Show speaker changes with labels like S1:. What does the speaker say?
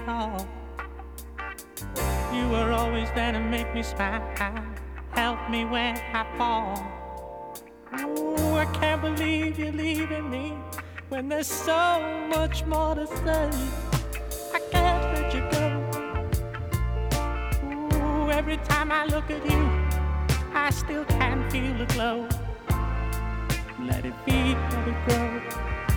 S1: all. You were always there to make me smile, help me when I fall. Ooh, I can't believe you're leaving me when there's so much more to say. I can't let you go. Ooh, every time I look at you, I still can feel the glow. Let it be, let it grow.